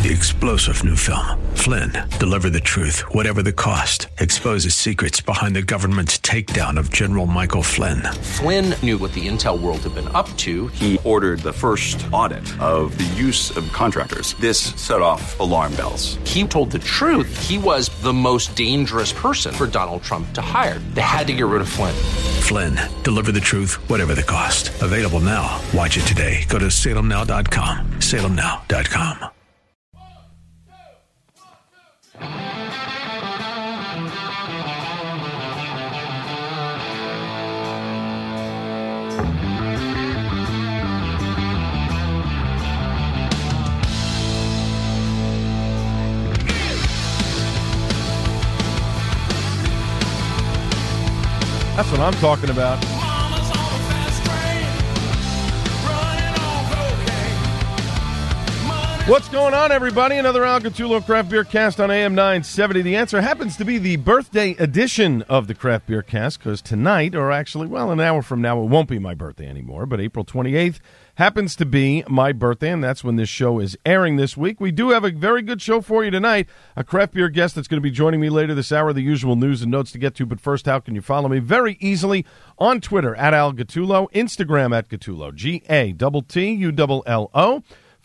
The explosive new film, Flynn, deliver the truth, whatever the cost. Exposes secrets behind the government's takedown of General Michael Flynn. Flynn knew what the intel world had been up to. He ordered the first audit of the use of contractors. This set off alarm bells. He told the truth. He was the most dangerous person for Donald Trump to hire. They had to get rid of Flynn. Flynn, deliver the truth, whatever the cost. Available now. Watch it today. Go to salemnow.com. salemnow.com. That's what I'm talking about. What's going on, everybody? Another Al Gattullo Craft Beer Cast on AM 970. The answer happens to be the birthday edition of the Craft Beer Cast, because tonight, or actually, well, an hour from now, it won't be my birthday anymore, but April 28th happens to be my birthday, and that's when this show is airing this week. We do have a very good show for you tonight. A craft beer guest that's going to be joining me later this hour, the usual news and notes to get to. But first, how can you follow me? Very easily on Twitter, at Al Gattullo, Instagram at Gattullo, GATTULLO.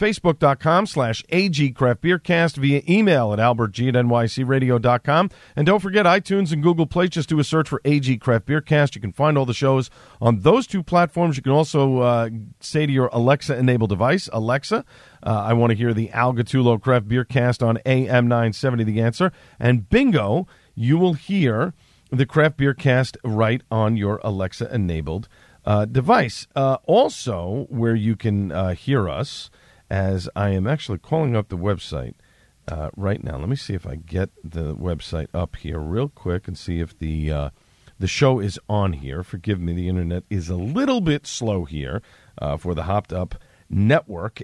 Facebook.com/AG Craft Beer Cast, via email at albertg@nycradio.com. And don't forget iTunes and Google Play. Just do a search for AG Craft Beer Cast. You can find all the shows on those two platforms. You can also say to your Alexa-enabled device, Alexa, I want to hear the Al Gattullo Craft Beer Cast on AM 970, The Answer. And bingo, you will hear the Craft Beer Cast right on your Alexa-enabled device. Also, where you can hear us, as I am actually calling up the website right now. Let me see if I get the website up here real quick and see if the show is on here. Forgive me, the internet is a little bit slow here for the Hopped Up Network,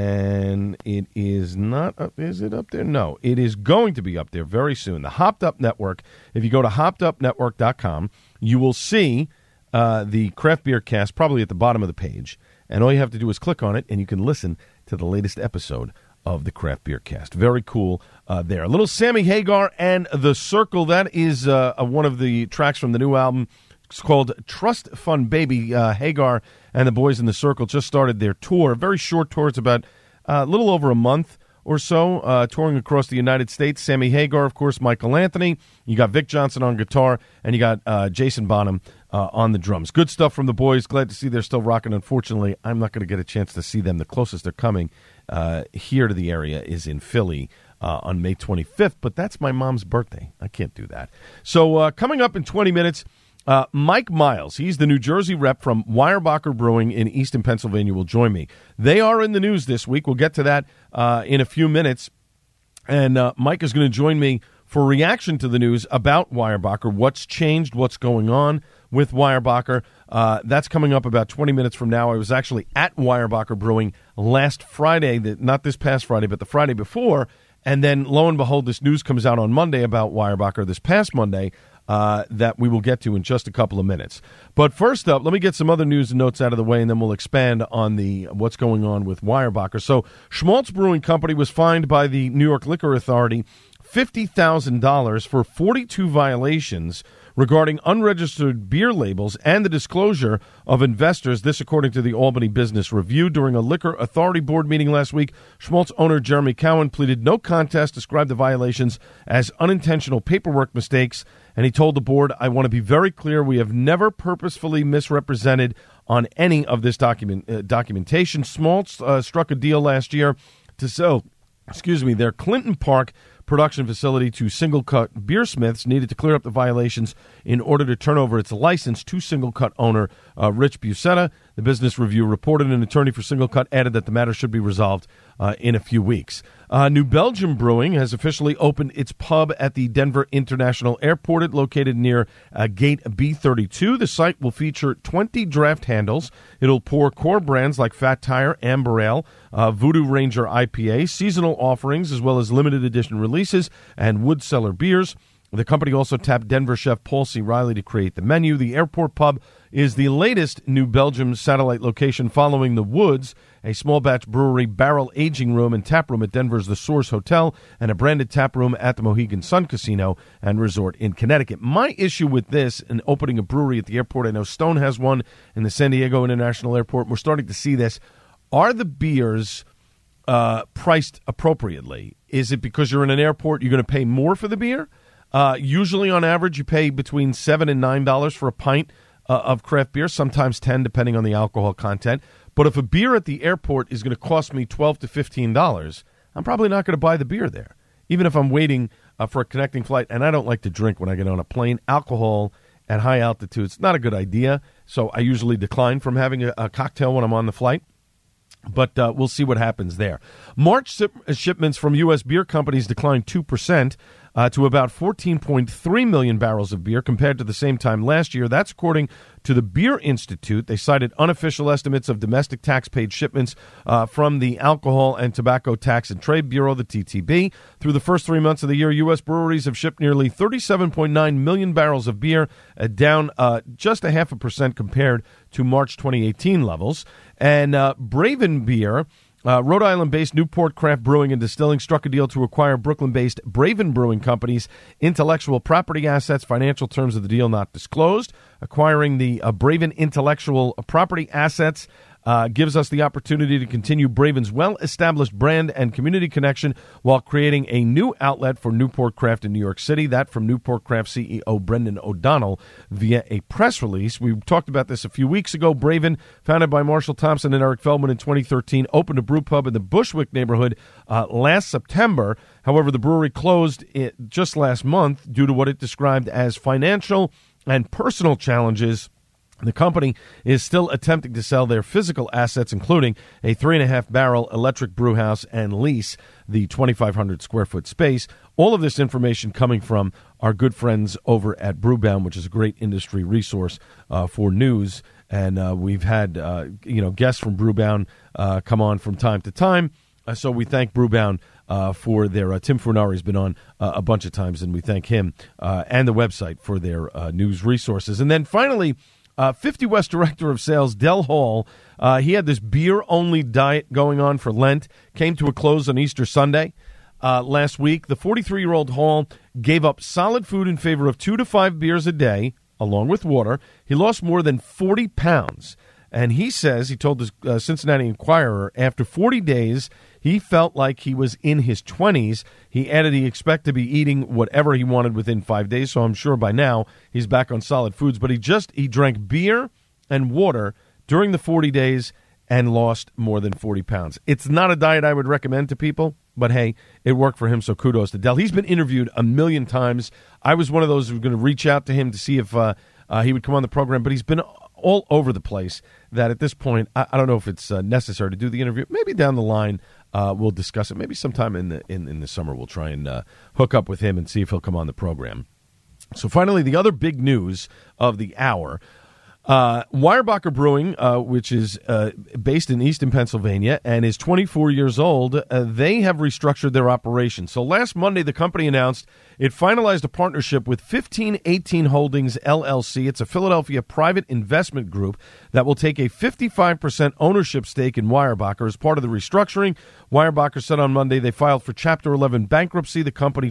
and it is not up. Is it up there? No, it is going to be up there very soon. The Hopped Up Network, if you go to hoppedupnetwork.com, you will see the Craft Beer Cast probably at the bottom of the page, and all you have to do is click on it, and you can listen to the latest episode of the Craft Beer Cast. Very cool there. A little Sammy Hagar and The Circle. That is one of the tracks from the new album. It's called Trust Fund Baby. Hagar and the Boys in the Circle just started their tour. A very short tour. It's about a little over a month or so, touring across the United States. Sammy Hagar, of course, Michael Anthony. You got Vic Johnson on guitar, and you got Jason Bonham on the drums. Good stuff from the boys. Glad to see they're still rocking. Unfortunately, I'm not going to get a chance to see them. The closest they're coming here to the area is in Philly on May 25th, but that's my mom's birthday. I can't do that. So coming up in 20 minutes, Mike Miles, he's the New Jersey rep from Weyerbacher Brewing in Easton, Pennsylvania, will join me. They are in the news this week. We'll get to that in a few minutes. And Mike is going to join me for reaction to the news about Weyerbacher, what's changed, what's going on with Weyerbacher. That's coming up about 20 minutes from now. I was actually at Weyerbacher Brewing last Friday, not this past Friday, but the Friday before. And then, lo and behold, this news comes out on Monday about Weyerbacher, this past Monday, that we will get to in just a couple of minutes. But first up, let me get some other news and notes out of the way, and then we'll expand on what's going on with Weyerbacher. So Schmaltz Brewing Company was fined by the New York Liquor Authority $50,000 for 42 violations regarding unregistered beer labels and the disclosure of investors. This, according to the Albany Business Review. During a Liquor Authority board meeting last week, Schmaltz owner Jeremy Cowan pleaded no contest, described the violations as unintentional paperwork mistakes, and he told the board, "I want to be very clear, we have never purposefully misrepresented on any of this documentation." Schmaltz struck a deal last year to sell, their Clinton Park production facility to Single Cut Beersmiths, needed to clear up the violations in order to turn over its license to Single Cut owner Rich Busetta. The Business Review reported an attorney for Single Cut added that the matter should be resolved in a few weeks. New Belgium Brewing has officially opened its pub at the Denver International Airport, located near Gate B32. The site will feature 20 draft handles. It'll pour core brands like Fat Tire, Amber Ale, Voodoo Ranger IPA, seasonal offerings, as well as limited edition releases and wood cellar beers. The company also tapped Denver chef Paul C. Riley to create the menu. The airport pub is the latest New Belgium satellite location following the Woods, a small batch brewery, barrel aging room, and tap room at Denver's The Source Hotel, and a branded tap room at the Mohegan Sun Casino and Resort in Connecticut. My issue with this and opening a brewery at the airport, I know Stone has one in the San Diego International Airport. We're starting to see this. Are the beers priced appropriately? Is it because you're in an airport, you're going to pay more for the beer? Usually, on average, you pay between $7 and $9 for a pint of craft beer, sometimes $10, depending on the alcohol content. But if a beer at the airport is going to cost me $12 to $15, I'm probably not going to buy the beer there, even if I'm waiting for a connecting flight. And I don't like to drink when I get on a plane. Alcohol at high altitudes, not a good idea. So I usually decline from having a cocktail when I'm on the flight. But we'll see what happens there. March shipments from U.S. beer companies declined 2% to about 14.3 million barrels of beer compared to the same time last year. That's according to the Beer Institute. They cited unofficial estimates of domestic tax-paid shipments from the Alcohol and Tobacco Tax and Trade Bureau, the TTB. Through the first 3 months of the year, U.S. breweries have shipped nearly 37.9 million barrels of beer, down just 0.5% compared to March 2018 levels. And Braven Beer, Rhode Island-based Newport Craft Brewing and Distilling, struck a deal to acquire Brooklyn-based Braven Brewing Company's intellectual property assets. Financial terms of the deal not disclosed. Acquiring the Braven intellectual property assets gives us the opportunity to continue Braven's well-established brand and community connection while creating a new outlet for Newport Craft in New York City. That from Newport Craft CEO Brendan O'Donnell via a press release. We talked about this a few weeks ago. Braven, founded by Marshall Thompson and Eric Feldman in 2013, opened a brew pub in the Bushwick neighborhood last September. However, the brewery closed just last month due to what it described as financial and personal challenges. The company is still attempting to sell their physical assets, including a 3.5-barrel electric brew house, and lease the 2,500 square foot space. All of this information coming from our good friends over at Brewbound, which is a great industry resource for news. And we've had guests from Brewbound come on from time to time. So we thank Brewbound for their Tim Furnari's been on a bunch of times, and we thank him and the website for their news resources. And then finally, 50 West Director of Sales, Del Hall, he had this beer-only diet going on for Lent, came to a close on Easter Sunday last week. The 43-year-old Hall gave up solid food in favor of 2 to 5 beers a day, along with water. He lost more than 40 pounds. And he says, he told the Cincinnati Enquirer, after 40 days, he felt like he was in his 20s. He added he expected to be eating whatever he wanted within 5 days, so I'm sure by now he's back on solid foods. But he drank beer and water during the 40 days and lost more than 40 pounds. It's not a diet I would recommend to people, but hey, it worked for him, so kudos to Del. He's been interviewed a million times. I was one of those who were going to reach out to him to see if he would come on the program, but he's been all over the place that at this point, I don't know if it's necessary to do the interview. Maybe down the line we'll discuss it. Maybe sometime in the summer we'll try and hook up with him and see if he'll come on the program. So finally, the other big news of the hour, Weyerbacher Brewing, which is based in Easton, Pennsylvania, and is 24 years old, they have restructured their operation. So last Monday, the company announced it finalized a partnership with 1518 Holdings, LLC. It's a Philadelphia private investment group that will take a 55% ownership stake in Weyerbacher. As part of the restructuring, Weyerbacher said on Monday they filed for Chapter 11 bankruptcy. The company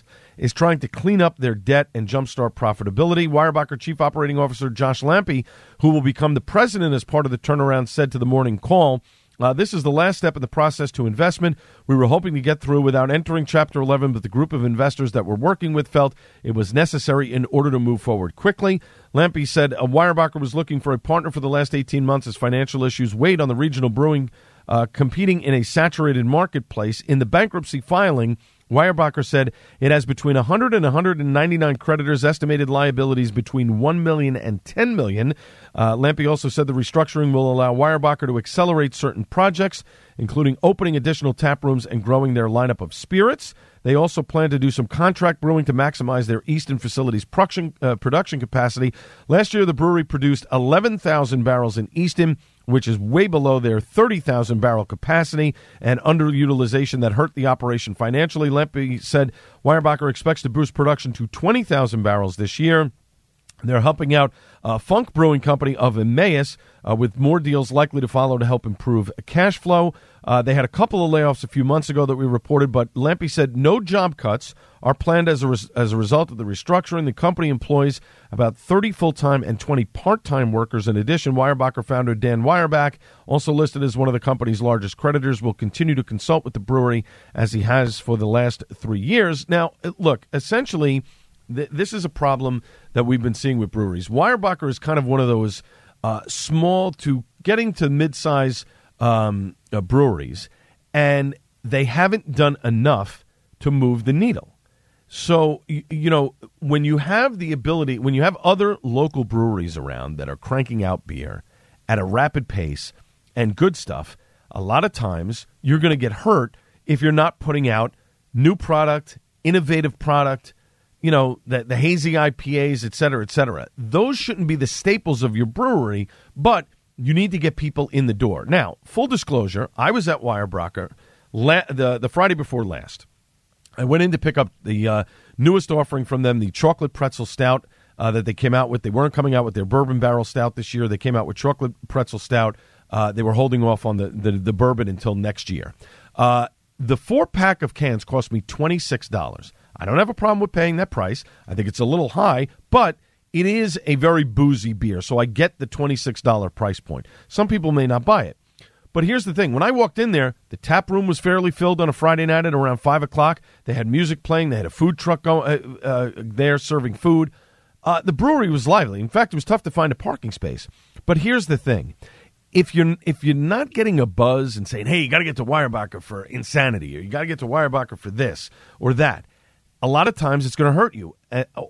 is trying to clean up their debt and jumpstart profitability. Weyerbacher Chief Operating Officer Josh Lampe, who will become the president as part of the turnaround, said to the Morning Call, this is the last step in the process to investment. We were hoping to get through without entering Chapter 11, but the group of investors that we're working with felt it was necessary in order to move forward quickly. Lampe said Weyerbacher was looking for a partner for the last 18 months as financial issues weighed on the regional brewing competing in a saturated marketplace. In the bankruptcy filing, Weyerbacher said it has between 100 and 199 creditors, estimated liabilities between $1 million and $10 million. Lampe also said the restructuring will allow Weyerbacher to accelerate certain projects, including opening additional tap rooms and growing their lineup of spirits. They also plan to do some contract brewing to maximize their Easton facility's production capacity. Last year, the brewery produced 11,000 barrels in Easton, which is way below their 30,000-barrel capacity and underutilization that hurt the operation financially. Lampe said Weyerbacher expects to boost production to 20,000 barrels this year. They're helping out Funk Brewing Company of Emmaus with more deals likely to follow to help improve cash flow. They had a couple of layoffs a few months ago that we reported, but Lampe said no job cuts are planned as a result of the restructuring. The company employs about 30 full-time and 20 part-time workers. In addition, Weyerbacher founder Dan Weyerback, also listed as one of the company's largest creditors, will continue to consult with the brewery as he has for the last 3 years. Now, look, essentially, this is a problem that we've been seeing with breweries. Weyerbacher is kind of one of those small to getting to mid-size breweries, and they haven't done enough to move the needle. So, you know, when you have the ability, when you have other local breweries around that are cranking out beer at a rapid pace and good stuff, a lot of times you're going to get hurt if you're not putting out new product, innovative product, you know, the hazy IPAs, et cetera, et cetera. Those shouldn't be the staples of your brewery, but you need to get people in the door. Now, full disclosure, I was at Weyerbacher the Friday before last. I went in to pick up the newest offering from them, the chocolate pretzel stout that they came out with. They weren't coming out with their bourbon barrel stout this year. They came out with chocolate pretzel stout. They were holding off on the bourbon until next year. The 4-pack of cans cost me $26. I don't have a problem with paying that price. I think it's a little high, but it is a very boozy beer, so I get the $26 price point. Some people may not buy it. But here's the thing. When I walked in there, the tap room was fairly filled on a Friday night at around 5 o'clock. They had music playing. They had a food truck there serving food. The brewery was lively. In fact, it was tough to find a parking space. But here's the thing. If you're not getting a buzz and saying, hey, you got to get to Weyerbacher for Insanity, or you got to get to Weyerbacher for this or that, a lot of times it's going to hurt you.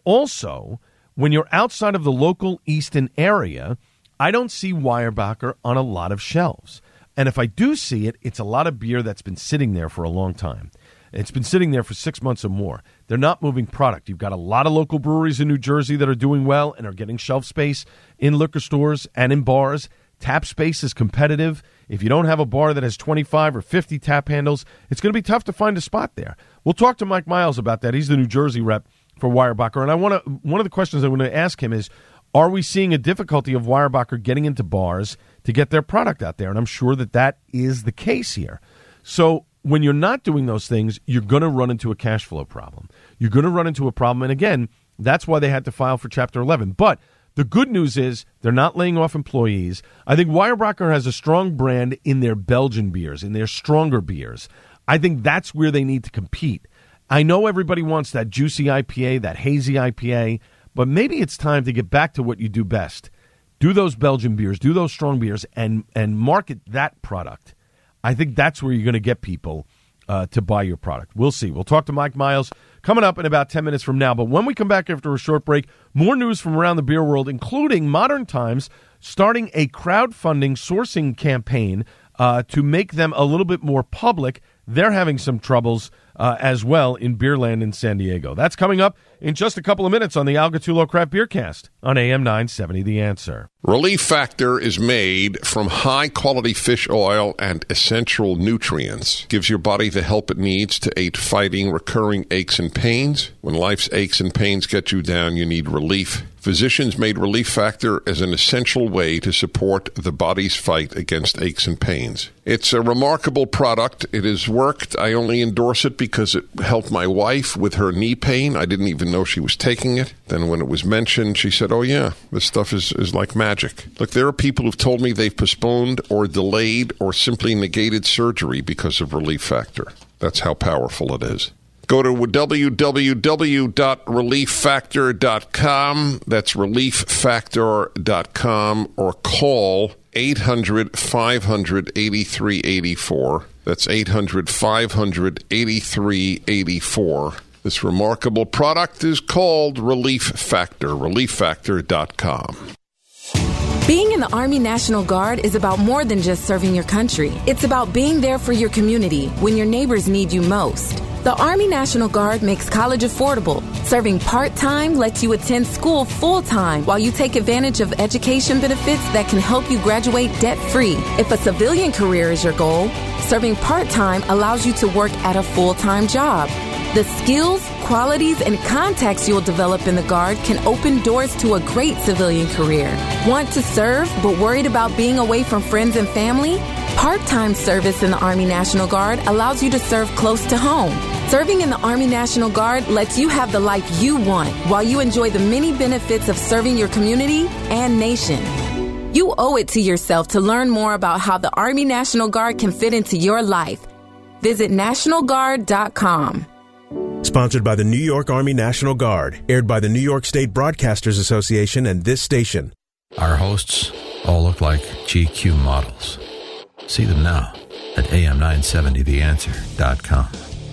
Also, when you're outside of the local Easton area, I don't see Weyerbacher on a lot of shelves. And if I do see it, it's a lot of beer that's been sitting there for a long time. It's been sitting there for 6 months or more. They're not moving product. You've got a lot of local breweries in New Jersey that are doing well and are getting shelf space in liquor stores and in bars. Tap space is competitive. If you don't have a bar that has 25 or 50 tap handles, it's going to be tough to find a spot there. We'll talk to Mike Miles about that. He's the New Jersey rep for Weyerbacher. And one of the questions I want to ask him is, are we seeing a difficulty of Weyerbacher getting into bars to get their product out there? And I'm sure that is the case here. So when you're not doing those things, you're going to run into a cash flow problem. You're going to run into a problem. And again, that's why they had to file for Chapter 11. But the good news is they're not laying off employees. I think Weyerbacher has a strong brand in their Belgian beers, in their stronger beers. I think that's where they need to compete. I know everybody wants that juicy IPA, that hazy IPA, but maybe it's time to get back to what you do best. Do those Belgian beers, do those strong beers, and market that product. I think that's where you're going to get people to buy your product. We'll see. We'll talk to Mike Miles coming up in about 10 minutes from now. But when we come back after a short break, more news from around the beer world, including Modern Times starting a crowdfunding sourcing campaign to make them a little bit more public. They're having some troubles as well in Beerland in San Diego. That's coming up in just a couple of minutes on the Al Gattullo Craft Beer Cast on AM 970 The Answer. Relief Factor is made from high-quality fish oil and essential nutrients. Gives your body the help it needs to aid fighting recurring aches and pains. When life's aches and pains get you down, you need relief. Physicians made Relief Factor as an essential way to support the body's fight against aches and pains. It's a remarkable product. It has worked. I only endorse it because it helped my wife with her knee pain. I didn't even know she was taking it. Then when it was mentioned, she said, oh yeah, this stuff is like magic. Look, there are people who've told me they've postponed or delayed or simply negated surgery because of Relief Factor. That's how powerful it is. Go to www.relieffactor.com. That's relieffactor.com, or call 800-500-8384. That's 800-500-8384. This remarkable product is called Relief Factor. relieffactor.com. Being in the Army National Guard is about more than just serving your country. It's about being there for your community when your neighbors need you most. The Army National Guard makes college affordable. Serving part-time lets you attend school full-time while you take advantage of education benefits that can help you graduate debt-free. If a civilian career is your goal, serving part-time allows you to work at a full-time job. The skills, qualities, and contacts you'll develop in the Guard can open doors to a great civilian career. Want to serve but worried about being away from friends and family? Part-time service in the Army National Guard allows you to serve close to home. Serving in the Army National Guard lets you have the life you want while you enjoy the many benefits of serving your community and nation. You owe it to yourself to learn more about how the Army National Guard can fit into your life. Visit NationalGuard.com. Sponsored by the New York Army National Guard. Aired by the New York State Broadcasters Association and this station. Our hosts all look like GQ models. See them now at am970theanswer.com.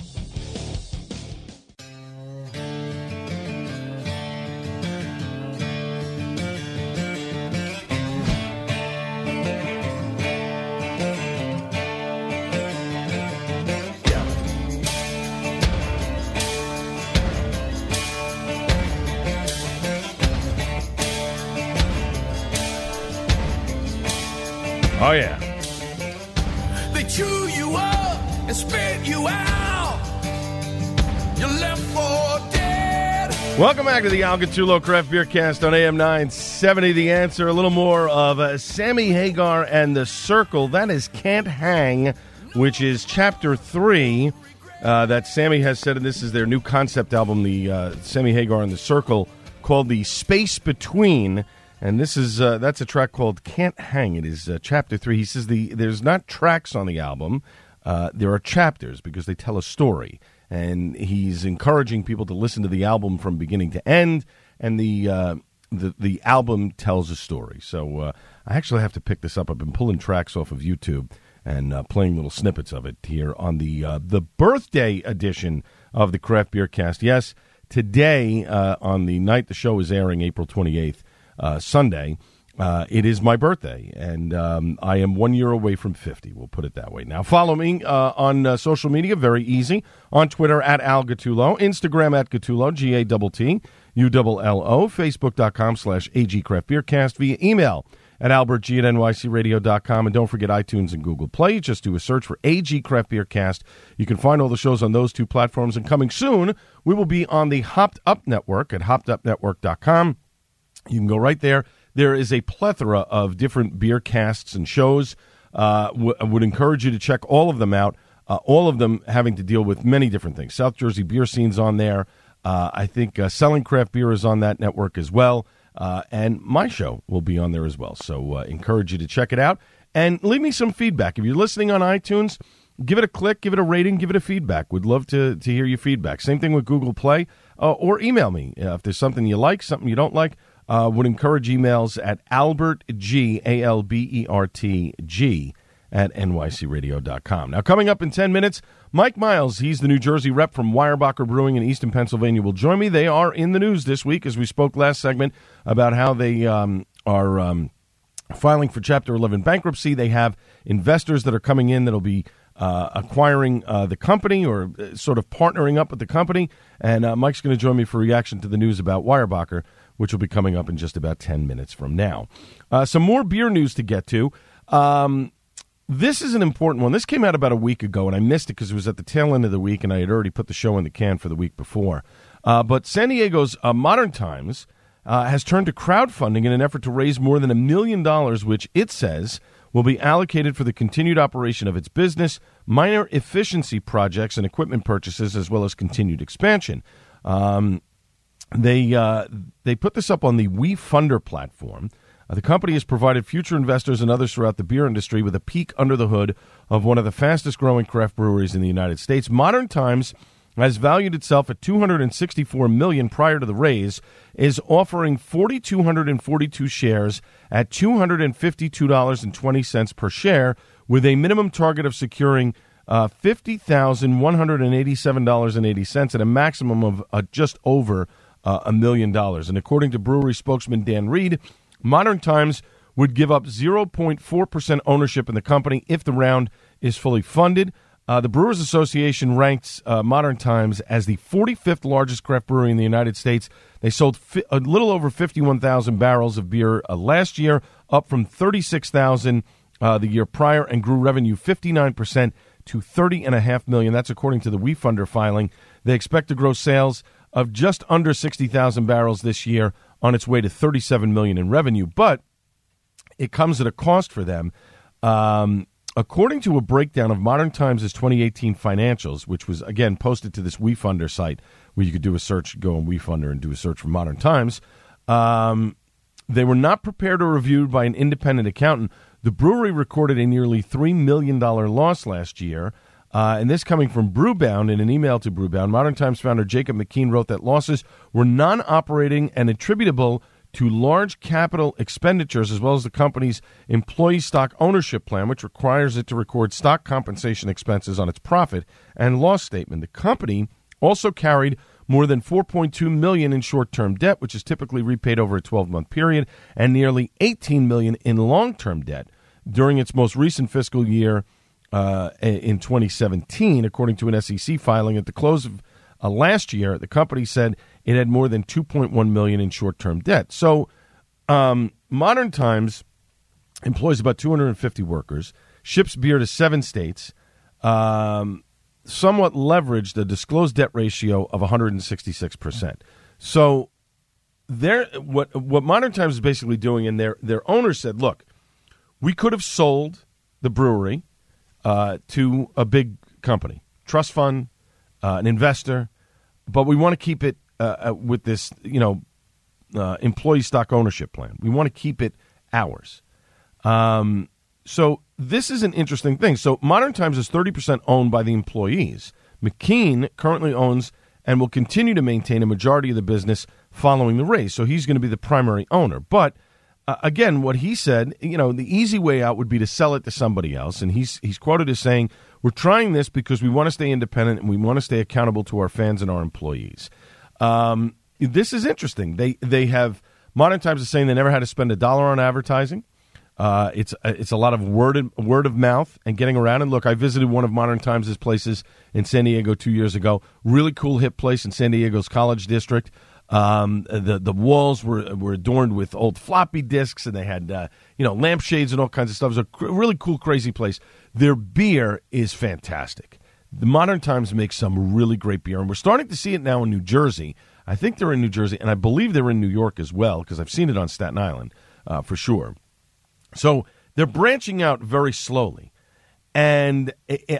Oh, yeah. They chew you up and spit you out. You're left for dead. Welcome back to the Al Gattullo Craft Beer Cast on AM 970. The Answer. A little more of Sammy Hagar and the Circle. That is Can't Hang, which is Chapter 3 that Sammy has said, and this is their new concept album, the Sammy Hagar and the Circle, called The Space Between. And this is that's a track called Can't Hang. It is Chapter 3. He says there's not tracks on the album. There are chapters because they tell a story. And he's encouraging people to listen to the album from beginning to end. And the album tells a story. So I actually have to pick this up. I've been pulling tracks off of YouTube and playing little snippets of it here on the birthday edition of the Craft Beer Cast. Yes, today on the night the show is airing, April 28th, Sunday, it is my birthday, and I am 1 year away from 50. We'll put it that way. Now, follow me on social media, very easy. On Twitter, at Al Gattullo. Instagram, at Gattullo, GATTULLO. Facebook.com/AGCraftBeerCast. Via email at albertg@nycradio.com. And don't forget iTunes and Google Play. Just do a search for AG Craft Beer Cast. You can find all the shows on those two platforms. And coming soon, we will be on the Hopped Up Network at hoppedupnetwork.com. You can go right there. There is a plethora of different beer casts and shows. I would encourage you to check all of them out, all of them having to deal with many different things. South Jersey Beer Scene's on there. I think Selling Craft Beer is on that network as well. And my show will be on there as well. So encourage you to check it out. And leave me some feedback. If you're listening on iTunes, give it a click, give it a rating, give it a feedback. We'd love to hear your feedback. Same thing with Google Play. Or email me if there's something you like, something you don't like. Would encourage emails at albertg, ALBERTG, at nycradio.com. Now, coming up in 10 minutes, Mike Miles, he's the New Jersey rep from Weyerbacher Brewing in Easton, Pennsylvania, will join me. They are in the news this week, as we spoke last segment about how they are filing for Chapter 11 bankruptcy. They have investors that are coming in that will be acquiring the company or sort of partnering up with the company. And Mike's going to join me for reaction to the news about Weyerbacher, which will be coming up in just about 10 minutes from now. Some more beer news to get to. This is an important one. This came out about a week ago, and I missed it because it was at the tail end of the week, and I had already put the show in the can for the week before. But San Diego's Modern Times has turned to crowdfunding in an effort to raise more than $1 million, which it says will be allocated for the continued operation of its business, minor efficiency projects, and equipment purchases, as well as continued expansion. They put this up on the WeFunder platform. The company has provided future investors and others throughout the beer industry with a peek under the hood of one of the fastest-growing craft breweries in the United States. Modern Times has valued itself at $264 million prior to the raise, is offering 4,242 shares at $252.20 per share, with a minimum target of securing $50,187.80 and a maximum of just over $1 million. And according to brewery spokesman Dan Reed, Modern Times would give up 0.4% ownership in the company if the round is fully funded. The Brewers Association ranks Modern Times as the 45th largest craft brewery in the United States. They sold a little over 51,000 barrels of beer last year, up from 36,000 the year prior, and grew revenue 59% to $30.5 million. That's according to the WeFunder filing. They expect to grow sales of just under 60,000 barrels this year on its way to $37 million in revenue. But it comes at a cost for them. According to a breakdown of Modern Times' 2018 financials, which was, again, posted to this WeFunder site where you could do a search, go on WeFunder and do a search for Modern Times, they were not prepared or reviewed by an independent accountant. The brewery recorded a nearly $3 million loss last year, and this coming from Brewbound. In an email to Brewbound, Modern Times founder Jacob McKean wrote that losses were non-operating and attributable to large capital expenditures, as well as the company's employee stock ownership plan, which requires it to record stock compensation expenses on its profit and loss statement. The company also carried more than $4.2 million in short-term debt, which is typically repaid over a 12-month period, and nearly $18 million in long-term debt. During its most recent fiscal year in 2017, according to an SEC filing at the close of last year, the company said it had more than $2.1 million in short-term debt. So Modern Times employs about 250 workers, ships beer to 7 states, somewhat leveraged a disclosed debt ratio of 166%. So what Modern Times is basically doing, and their owner said, look, we could have sold the brewery to a big company, trust fund, an investor, but we want to keep it with this, employee stock ownership plan. We want to keep it ours. So this is an interesting thing. So Modern Times is 30% owned by the employees. McKean currently owns and will continue to maintain a majority of the business following the raise. So he's going to be the primary owner. But again, what he said, the easy way out would be to sell it to somebody else. And he's quoted as saying, we're trying this because we want to stay independent and we want to stay accountable to our fans and our employees. This is interesting. They have, Modern Times is saying they never had to spend $1 on advertising. It's a lot of word of mouth and getting around. And look, I visited one of Modern Times' places in San Diego 2 years ago. Really cool, hip place in San Diego's College District. The walls were adorned with old floppy disks, and they had lampshades and all kinds of stuff. It was a really cool, crazy place. Their beer is fantastic. The Modern Times makes some really great beer, and we're starting to see it now in New Jersey. I think they're in New Jersey, and I believe they're in New York as well, because I've seen it on Staten Island for sure. So they're branching out very slowly, and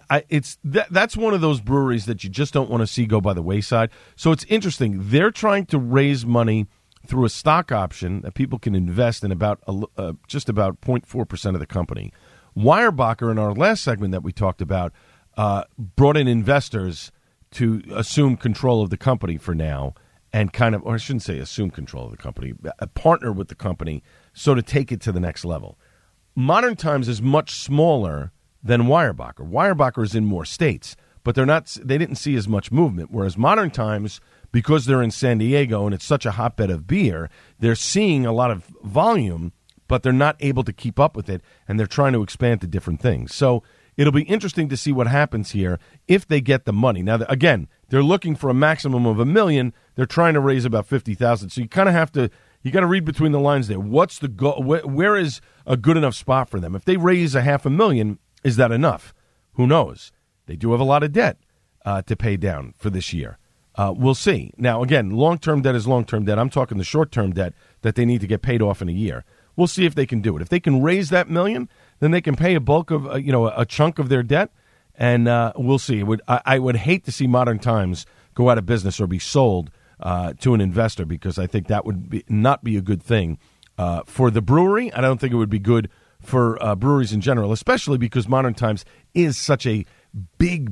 that's one of those breweries that you just don't want to see go by the wayside. So it's interesting. They're trying to raise money through a stock option that people can invest in about just about 0.4% of the company. Weyerbacher, in our last segment that we talked about, brought in investors to assume control of the company for now, and or I shouldn't say assume control of the company, partner with the company, so to take it to the next level. Modern Times is much smaller than Weyerbacher. Weyerbacher is in more states, but they didn't see as much movement, whereas Modern Times, because they're in San Diego and it's such a hotbed of beer, they're seeing a lot of volume, but they're not able to keep up with it, and they're trying to expand to different things. So it'll be interesting to see what happens here if they get the money. Now, again, they're looking for a maximum of $1 million. They're trying to raise about $50,000. So you kind of have to, you got to read between the lines there. What's the goal? Where is a good enough spot for them? If they raise $500,000, is that enough? Who knows? They do have a lot of debt to pay down for this year. We'll see. Now, again, long-term debt is long-term debt. I'm talking the short-term debt that they need to get paid off in a year. We'll see if they can do it. If they can raise that $1 million, then they can pay a bulk of, a chunk of their debt, and we'll see. I would hate to see Modern Times go out of business or be sold to an investor, because I think that would not be a good thing for the brewery. I don't think it would be good for breweries in general, especially because Modern Times is such a big,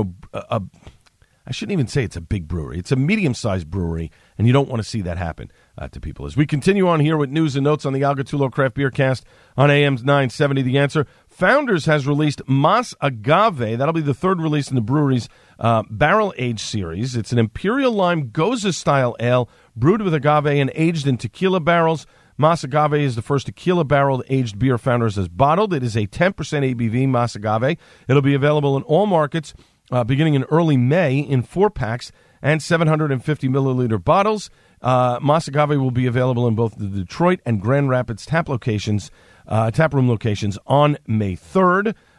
I shouldn't even say it's a big brewery. It's a medium-sized brewery, and you don't want to see that happen to people. As we continue on here with news and notes on the Al Gattullo Craft Beer Cast on AM's 970, The Answer. Founders has released Mas Agave. That'll be the third release in the brewery's barrel-aged series. It's an Imperial Lime Goza-style ale brewed with agave and aged in tequila barrels. Mas Agave is the first tequila barrel-aged beer Founders has bottled. It is a 10% ABV Mas Agave. It'll be available in all markets beginning in early May in 4-packs and 750-milliliter bottles. Mas Agave will be available in both the Detroit and Grand Rapids taproom locations on May 3rd.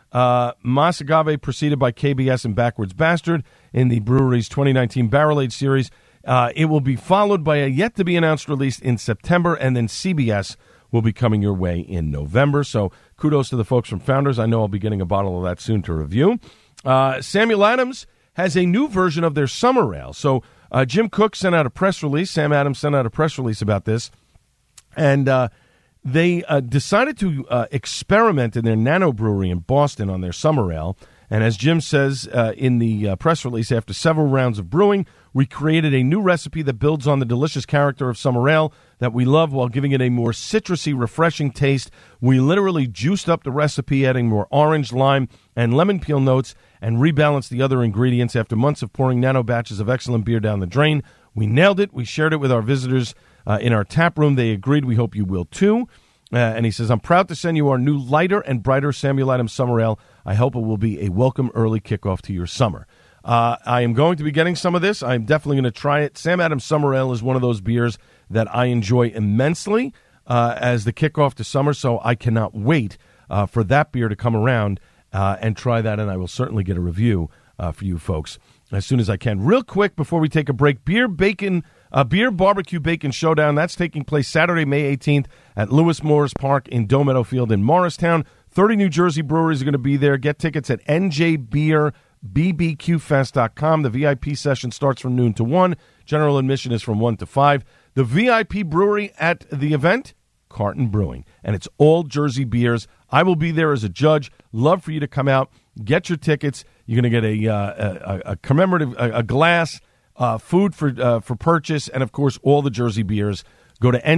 Mas Agave preceded by KBS and Backwards Bastard in the brewery's 2019 Barrel Age series. It will be followed by a yet-to-be-announced release in September, and then CBS will be coming your way in November. So kudos to the folks from Founders. I know I'll be getting a bottle of that soon to review. Samuel Adams has a new version of their summer ale. So Jim Cook sent out a press release. Sam Adams sent out a press release about this. And they decided to experiment in their Nano Brewery in Boston on their summer ale. And as Jim says in the press release, after several rounds of brewing, we created a new recipe that builds on the delicious character of summer ale that we love while giving it a more citrusy, refreshing taste. We literally juiced up the recipe, adding more orange, lime, and lemon peel notes, and rebalanced the other ingredients after months of pouring nano batches of excellent beer down the drain. We nailed it. We shared it with our visitors in our tap room. They agreed. We hope you will too. And he says, I'm proud to send you our new lighter and brighter Samuel Adams Summer Ale. I hope it will be a welcome early kickoff to your summer. I am going to be getting some of this. I'm definitely going to try it. Sam Adams Summer Ale is one of those beers that I enjoy immensely as the kickoff to summer, so I cannot wait for that beer to come around and try that, and I will certainly get a review for you folks as soon as I can. Real quick before we take a break, Beer Barbecue Bacon Showdown. That's taking place Saturday, May 18th at Lewis Morris Park in Doe Meadow Field in Morristown. 30 New Jersey breweries are going to be there. Get tickets at njbeerbbqfest.com. The VIP session starts from noon to 1. General admission is from 1 to 5. The VIP brewery at the event, Carton Brewing. And it's all Jersey beers. I will be there as a judge. Love for you to come out. Get your tickets. You're going to get a commemorative a glass, food for purchase, and, of course, all the Jersey beers. Go to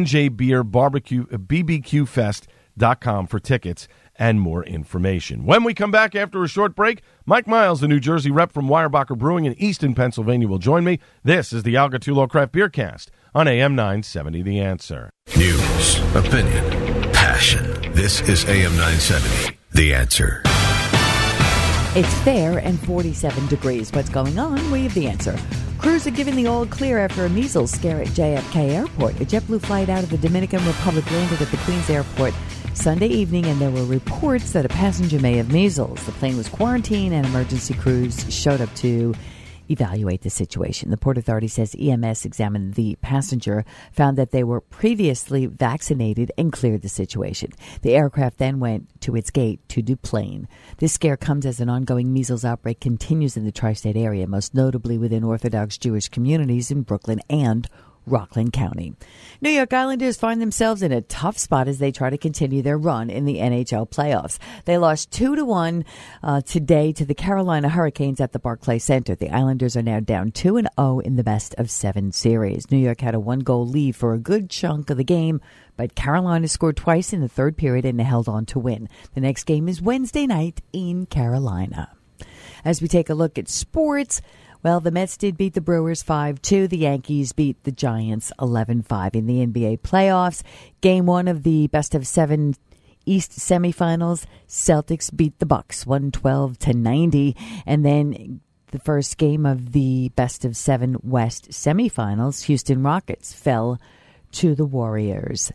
njbeerbbqfest.com for tickets and more information. When we come back after a short break, Mike Miles, the New Jersey rep from Weyerbacher Brewing in Easton, Pennsylvania, will join me. This is the Al Gattullo Craft Beer Cast on AM 970 The Answer. News, opinion, passion. This is AM 970 The Answer. It's fair and 47 degrees. What's going on? We have the answer. Crews are giving the all clear after a measles scare at JFK Airport. A JetBlue flight out of the Dominican Republic landed at the Queens Airport Sunday evening, and there were reports that a passenger may have measles. The plane was quarantined, and emergency crews showed up to evaluate the situation. The Port Authority says EMS examined the passenger, found that they were previously vaccinated, and cleared the situation. The aircraft then went to its gate to deplane. This scare comes as an ongoing measles outbreak continues in the tri-state area, most notably within Orthodox Jewish communities in Brooklyn and Rockland County. New York Islanders find themselves in a tough spot as they try to continue their run in the NHL playoffs. They lost 2-1 today to the Carolina Hurricanes at the Barclays Center. The Islanders are now down 2-0 in the best-of-7 series. New York had a one-goal lead for a good chunk of the game, but Carolina scored twice in the third period and held on to win. The next game is Wednesday night in Carolina. As we take a look at sports, well, the Mets did beat the Brewers 5-2. The Yankees beat the Giants 11-5 in the NBA playoffs. Game 1 of the best-of-7 East semifinals, Celtics beat the Bucks 112-90. And then the first game of the best-of-7 West semifinals, Houston Rockets fell to the Warriors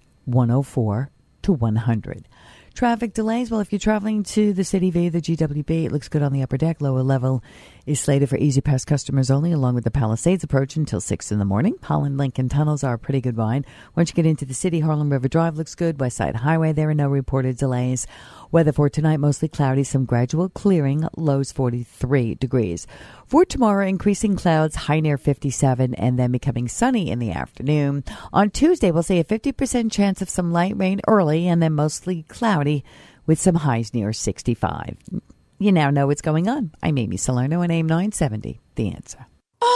104-100. Traffic delays. Well, if you're traveling to the city via the GWB, it looks good on the upper deck. Lower level is slated for Easy Pass customers only, along with the Palisades approach until 6 in the morning. Holland Lincoln tunnels are a pretty good ride. Once you get into the city, Harlem River Drive looks good. West Side Highway, there are no reported delays. Weather for tonight, mostly cloudy, some gradual clearing, lows 43 degrees. For tomorrow, increasing clouds, high near 57, and then becoming sunny in the afternoon. On Tuesday, we'll see a 50% chance of some light rain early, and then mostly cloudy with some highs near 65. You now know what's going on. I'm Amy Salerno on AM 970, The Answer.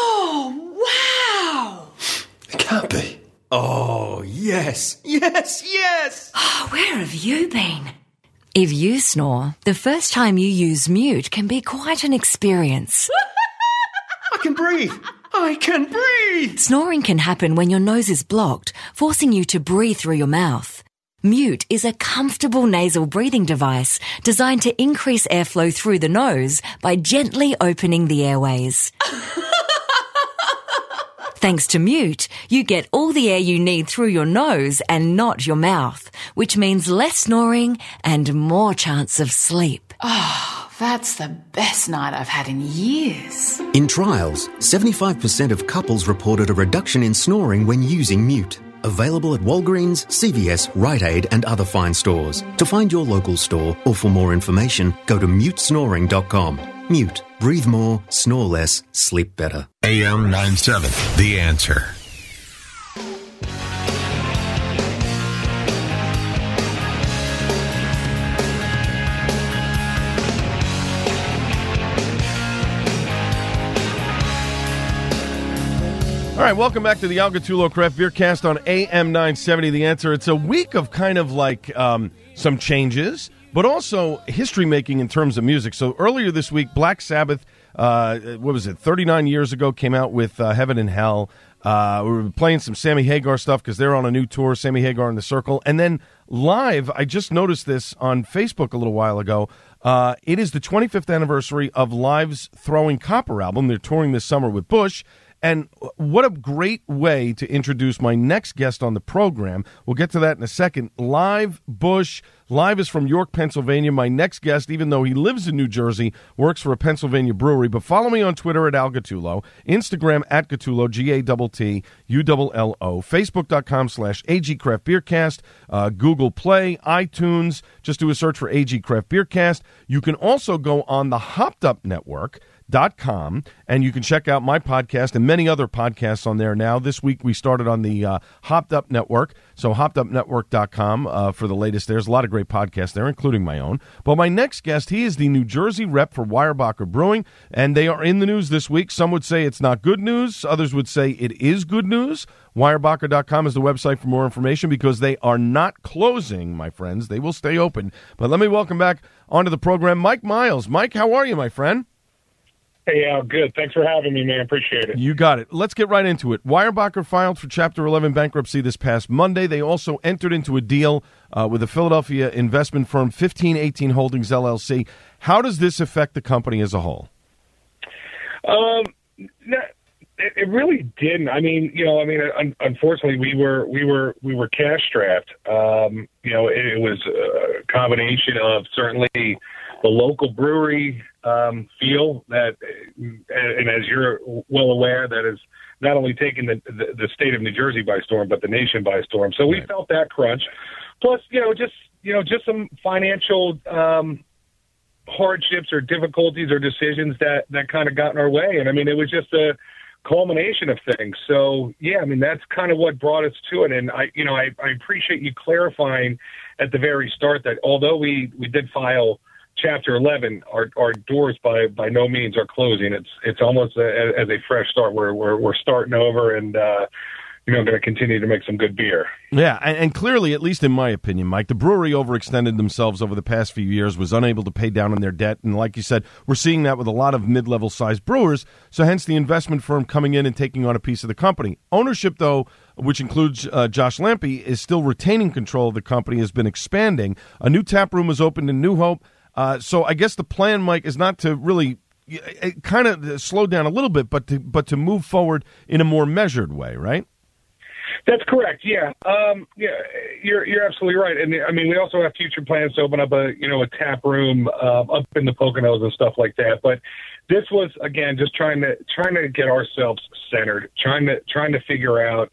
Oh, wow! It can't be. Oh, yes, yes, yes! Oh, where have you been? If you snore, the first time you use Mute can be quite an experience. I can breathe! I can breathe! Snoring can happen when your nose is blocked, forcing you to breathe through your mouth. Mute is a comfortable nasal breathing device designed to increase airflow through the nose by gently opening the airways. Thanks to Mute, you get all the air you need through your nose and not your mouth, which means less snoring and more chance of sleep. Oh, that's the best night I've had in years. In trials, 75% of couples reported a reduction in snoring when using Mute. Available at Walgreens, CVS, Rite Aid and other fine stores. To find your local store or for more information, go to mutesnoring.com. Mute. Breathe more, snore less, sleep better. AM 97, The Answer. All right, welcome back to the Al Gattullo Craft Beer Cast on AM 970, The Answer. It's a week of kind of like some changes, but also history-making in terms of music. So earlier this week, Black Sabbath, 39 years ago, came out with Heaven and Hell. We were playing some Sammy Hagar stuff because they're on a new tour, Sammy Hagar and the Circle. And then live, I just noticed this on Facebook a little while ago, it is the 25th anniversary of Live's Throwing Copper album. They're touring this summer with Bush. And what a great way to introduce my next guest on the program. We'll get to that in a second. Live Bush. Live is from York, Pennsylvania. My next guest, even though he lives in New Jersey, works for a Pennsylvania brewery. But follow me on Twitter at Al Gattullo, Instagram at Gattullo, Gattullo, Facebook.com/AG Craft Beercast, Google Play, iTunes. Just do a search for AG Craft Beercast. You can also go on the Hopped Up Network.com, and you can check out my podcast and many other podcasts on there now. This week we started on the Hopped Up Network, so hoppedupnetwork.com for the latest. There's a lot of great podcasts there, including my own. But my next guest, he is the New Jersey rep for Weyerbacher Brewing, and they are in the news this week. Some would say it's not good news. Others would say it is good news. Weyerbacher.com is the website for more information because they are not closing, my friends. They will stay open. But let me welcome back onto the program Mike Miles. Mike, how are you, my friend? Hey, Al, good. Thanks for having me, man. Appreciate it. You got it. Let's get right into it. Weyerbacher filed for Chapter 11 bankruptcy this past Monday. They also entered into a deal with the Philadelphia investment firm 1518 Holdings, LLC. How does this affect the company as a whole? It really didn't. Unfortunately, we were cash strapped. It was a combination of certainly the local brewery feel that, and as you're well aware, that is not only taking the state of New Jersey by storm, but the nation by storm. So we felt that crunch. Plus, just some financial hardships or difficulties or decisions that kind of got in our way. And it was just a culmination of things. So that's kind of what brought us to it. And I appreciate you clarifying at the very start that although we did file Chapter 11, our doors by no means are closing. It's almost as a fresh start. We're starting over and going to continue to make some good beer. Yeah, and clearly, at least in my opinion, Mike, the brewery overextended themselves over the past few years, was unable to pay down on their debt, and like you said, we're seeing that with a lot of mid-level sized brewers, so hence the investment firm coming in and taking on a piece of the company. Ownership, though, which includes Josh Lampe, is still retaining control of the company, has been expanding. A new tap room was opened in New Hope. So I guess the plan, Mike, is not to really kind of slow down a little bit, but to move forward in a more measured way, right? That's correct. Yeah. You're absolutely right. And we also have future plans to open up a tap room up in the Poconos and stuff like that. But this was, again, just trying to get ourselves centered, trying to figure out,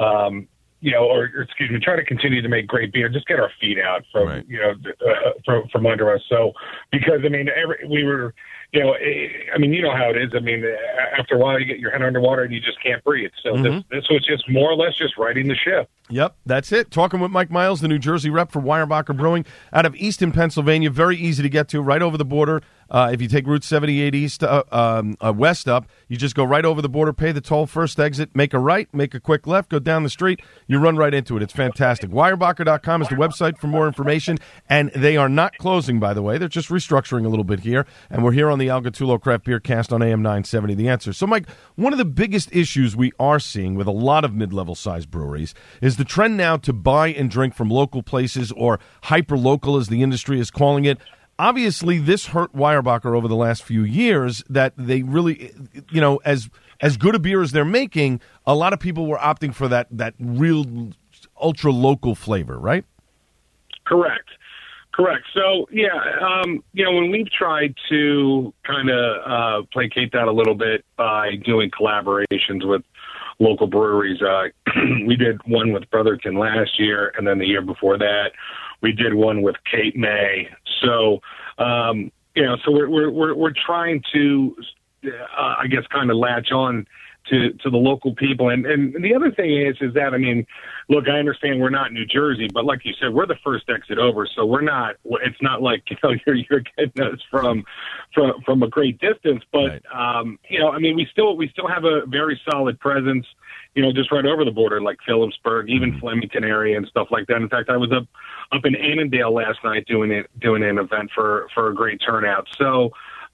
try to continue to make great beer, just get our feet out from, right. From under us. So, because, we were, you know how it is. After a while you get your head underwater and you just can't breathe. So this was just more or less just righting the ship. Yep, that's it. Talking with Mike Miles, the New Jersey rep for Weyerbacher Brewing out of Easton, Pennsylvania. Very easy to get to, right over the border. If you take Route 78 east, west up, you just go right over the border, pay the toll, first exit, make a right, make a quick left, go down the street, you run right into it. It's fantastic. Weyerbacher.com is the website for more information, and they are not closing, by the way. They're just restructuring a little bit here, and we're here on the Al Gattullo Craft Beer Cast on AM 970, The Answer. So, Mike, one of the biggest issues we are seeing with a lot of mid-level size breweries is the trend now to buy and drink from local places, or hyper-local as the industry is calling it. Obviously, this hurt Weyerbacher over the last few years, that they really, as good a beer as they're making, a lot of people were opting for that real ultra-local flavor, right? Correct. Correct. So, when we've tried to kind of placate that a little bit by doing collaborations with local breweries, we did one with Brotherton last year, and then the year before that, we did one with Cape May. So, so we're trying to, I guess, kind of latch on to the local people. And the other thing is that, I mean, look, I understand we're not New Jersey, but like you said, we're the first exit over. So we're not, it's not like, you're getting us from a great distance, but, I mean, we still have a very solid presence, just right over the border, like Phillipsburg, even Flemington area and stuff like that. In fact, I was up in Annandale last night doing an event for a great turnout. So,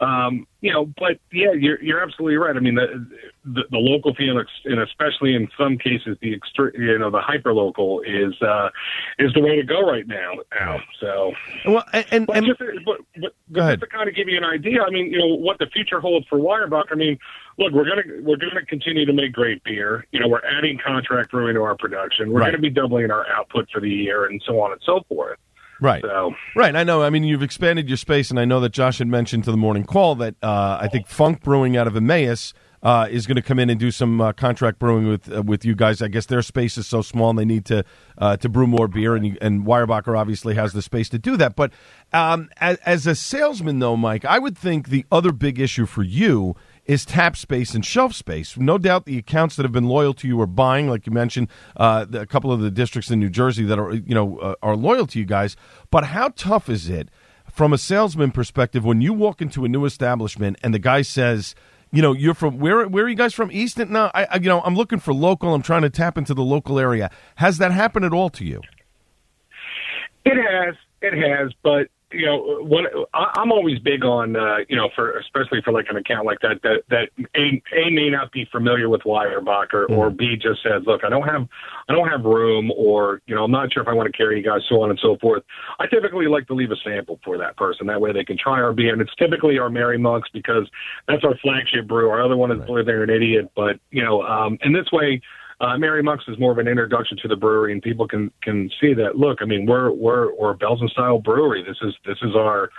but yeah, you're absolutely right. I mean, the local feel, and especially in some cases, the hyper-local is the way to go right now. So, well, just to kind of give you an idea, I mean, what the future holds for Weyerbacher. I mean, look, we're gonna continue to make great beer. We're adding contract brewing to our production. We're going to be doubling our output for the year, and so on and so forth. Right. So. Right. I know. I mean, you've expanded your space, and I know that Josh had mentioned to the morning call that I think Funk Brewing out of Emmaus is going to come in and do some contract brewing with you guys. I guess their space is so small, and they need to brew more beer, and Weyerbacher obviously has the space to do that. But as a salesman, though, Mike, I would think the other big issue for you is tap space and shelf space. No doubt the accounts that have been loyal to you are buying, like you mentioned, a couple of the districts in New Jersey that are loyal to you guys. But how tough is it from a salesman perspective when you walk into a new establishment and the guy says, you're from where are you guys from? Easton? No, I'm looking for local. I'm trying to tap into the local area. Has that happened at all to you? It has, but I'm always big on, especially for like an account like that A may not be familiar with Weyerbacher, or B just says, look, I don't have room, or, I'm not sure if I want to carry you guys, so on and so forth. I typically like to leave a sample for that person. That way they can try our beer. And it's typically our Mary Monk's, because that's our flagship brew. Our other one is Blue They're an Idiot. But, and this way, Mary Monk's is more of an introduction to the brewery, and people can see that. Look, I mean, we're a Belgian style brewery. This is our,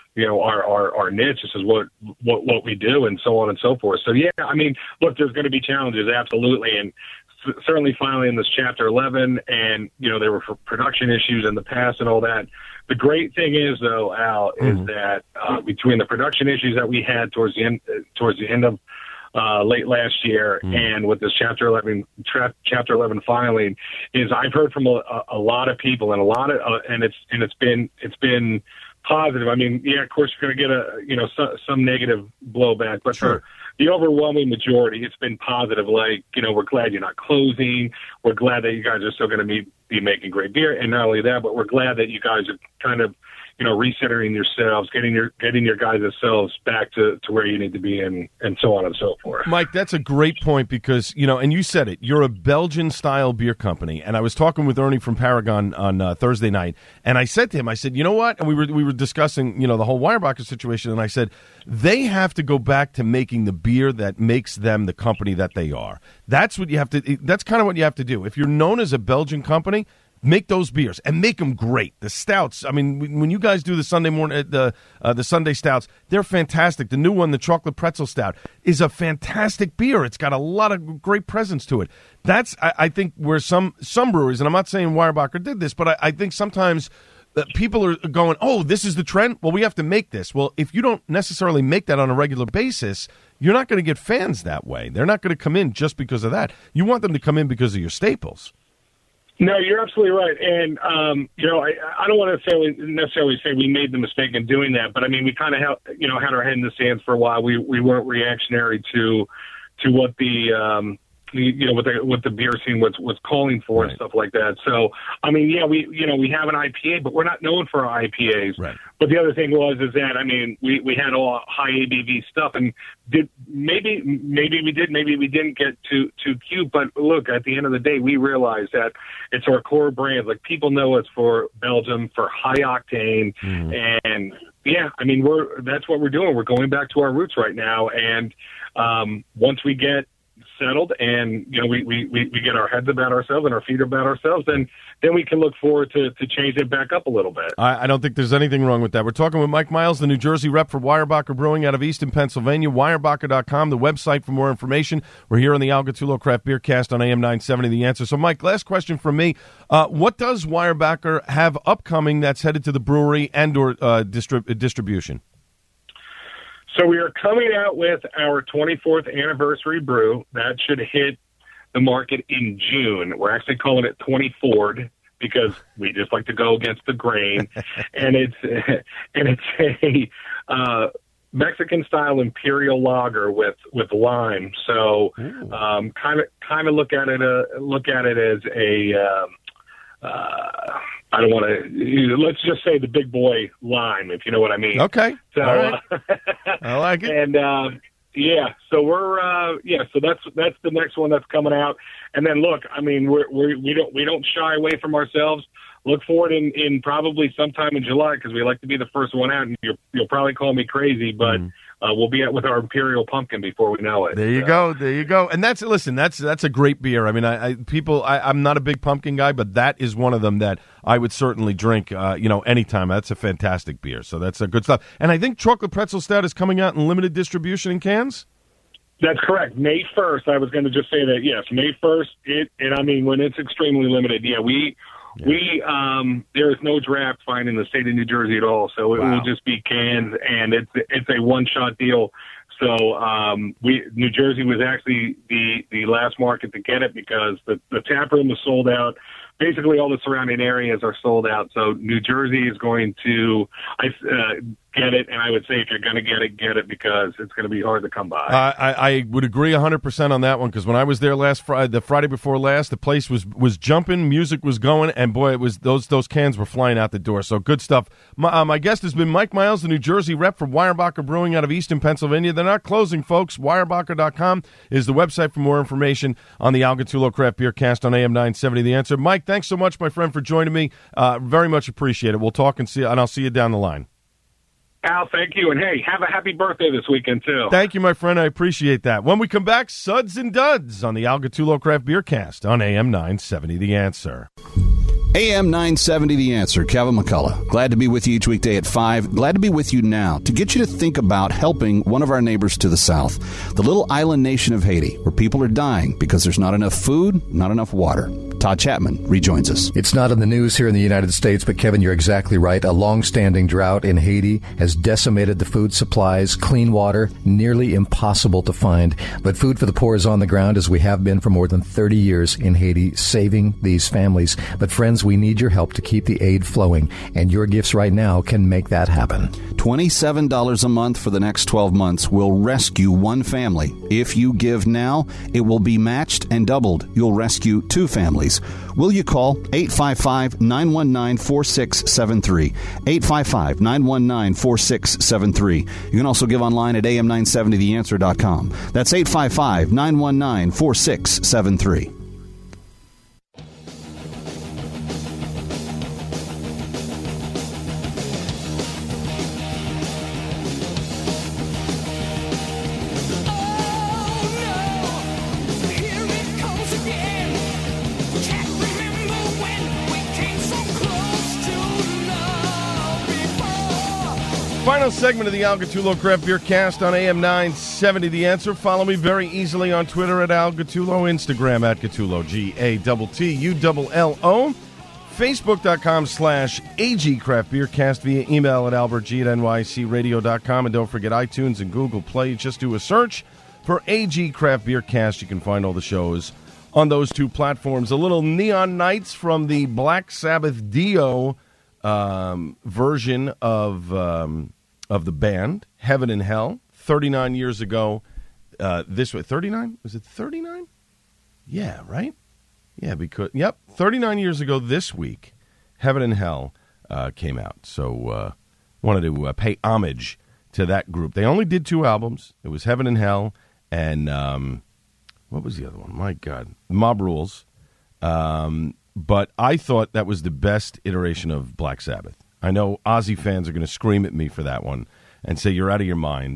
our niche. This is what we do, and so on and so forth. So yeah, I mean, look, there's going to be challenges, absolutely, and certainly finally in this Chapter 11, and there were production issues in the past and all that. The great thing is, though, Al, is that between the production issues that we had towards the end of late last year, and with this Chapter 11 filing, is I've heard from a lot of people, and it's been positive. I mean, yeah, of course you're going to get some negative blowback, but for the overwhelming majority, it's been positive. Like, we're glad you're not closing. We're glad that you guys are still going to be making great beer, and not only that, but we're glad that you guys are kind of recentering yourselves, getting your guys' selves back to where you need to be, and so on and so forth. Mike, that's a great point, because, and you said it, you're a Belgian-style beer company, and I was talking with Ernie from Paragon on Thursday night, and I said to him, I said, you know what? And we were discussing, the whole Weyerbacher situation, and I said, they have to go back to making the beer that makes them the company that they are. That's what you have to. That's kind of what you have to do. If you're known as a Belgian company, make those beers and make them great. The stouts, I mean, when you guys do the Sunday morning, the Sunday stouts, they're fantastic. The new one, the chocolate pretzel stout, is a fantastic beer. It's got a lot of great presence to it. That's, I think, where some breweries, and I'm not saying Weyerbacher did this, but I think sometimes people are going, oh, this is the trend? Well, we have to make this. Well, if you don't necessarily make that on a regular basis, you're not going to get fans that way. They're not going to come in just because of that. You want them to come in because of your staples. No, you're absolutely right. And, I don't want to necessarily say we made the mistake in doing that, but I mean, we kind of had our head in the sands for a while. We weren't reactionary to what what the beer scene was calling for, and stuff like that. So, I mean, yeah, we have an IPA, but we're not known for our IPAs. Right. But the other thing is that, I mean, we had all high ABV stuff, and maybe we did, maybe we didn't get too cute. But look, at the end of the day, we realized that it's our core brand. Like, people know us for Belgium, for high octane, and yeah, I mean, that's what we're doing. We're going back to our roots right now, and once we get settled and, we get our heads about ourselves and our feet about ourselves, then we can look forward to changing it back up a little bit. I don't think there's anything wrong with that. We're talking with Mike Miles, the New Jersey rep for Weyerbacher Brewing out of Easton, Pennsylvania. Weyerbacher.com, the website for more information. We're here on the Al Gattullo Craft Beer Cast on AM 970, The Answer. So, Mike, last question from me. What does Weyerbacher have upcoming that's headed to the brewery and or distribution? So we are coming out with our 24th anniversary brew. That should hit the market in June. We're actually calling it 24'd because we just like to go against the grain. and it's a Mexican style imperial lager with lime. So kind of look at it as a I don't want to. Let's just say the big boy lime, if you know what I mean. Okay. So, all right. I like it. And so we're so that's the next one that's coming out. And then look, I mean, we don't shy away from ourselves. Look for it in probably sometime in July because we like to be the first one out. And you'll probably call me crazy, but we'll be out with our Imperial Pumpkin before we know it. There you go. And that's a great beer. I mean, I'm not a big pumpkin guy, but that is one of them that I would certainly drink, anytime. That's a fantastic beer. So that's a good stuff. And I think Chocolate Pretzel Stout is coming out in limited distribution in cans. That's correct. May 1st. I was going to just say that. Yes, May 1st. When it's extremely limited, there is no draft fine in the state of New Jersey at all, so it will just be cans, and it's a one-shot deal. So New Jersey was actually the last market to get it because the tap room is sold out. Basically, all the surrounding areas are sold out. So New Jersey is going to get it, and I would say if you're going to get it because it's going to be hard to come by. I would agree 100% on that one because when I was there the Friday before last, the place was jumping, music was going, and boy, it was those cans were flying out the door. So good stuff. My guest has been Mike Miles, the New Jersey rep for Weyerbacher Brewing out of Easton, Pennsylvania. They're not closing, folks. Weyerbacher.com is the website for more information on the Al Gattullo Craft Beer Cast on AM 970. The Answer. Mike, thanks so much, my friend, for joining me. Very much appreciate it. We'll talk and I'll see you down the line. Al, thank you. And, hey, have a happy birthday this weekend, too. Thank you, my friend. I appreciate that. When we come back, Suds and Duds on the Al Gattullo Craft Beer Cast on AM 970 The Answer. AM 970 The Answer, Kevin McCullough. Glad to be with you each weekday at 5. Glad to be with you now to get you to think about helping one of our neighbors to the south, the little island nation of Haiti, where people are dying because there's not enough food, not enough water. Todd Chapman rejoins us. It's not in the news here in the United States, but Kevin, you're exactly right. A long-standing drought in Haiti has decimated the food supplies, clean water, nearly impossible to find. But Food for the Poor is on the ground, as we have been for more than 30 years in Haiti, saving these families. But friends, we need your help to keep the aid flowing, and your gifts right now can make that happen. $27 a month for the next 12 months will rescue one family. If you give now, it will be matched and doubled. You'll rescue two families. Will you call 855-919-4673? 855-919-4673. You can also give online at am970theanswer.com. That's 855-919-4673. Final segment of the Al Gattullo Craft Beer Cast on AM 970 The Answer. Follow me very easily on Twitter at Al Gattullo, Instagram at Gattullo, GATTULLO, Facebook.com/AG Craft Beer Cast via email at albertg@nycradio.com. And don't forget iTunes and Google Play. Just do a search for AG Craft Beer Cast. You can find all the shows on those two platforms. A little Neon Nights from the Black Sabbath Dio version of the band, Heaven and Hell, 39 years ago. This way, 39? Was it 39? Yeah, right? Yeah, 39 years ago this week, Heaven and Hell came out. So wanted to pay homage to that group. They only did 2 albums. It was Heaven and Hell and what was the other one? My God, Mob Rules. But I thought that was the best iteration of Black Sabbath. I know Ozzy fans are going to scream at me for that one and say you're out of your mind.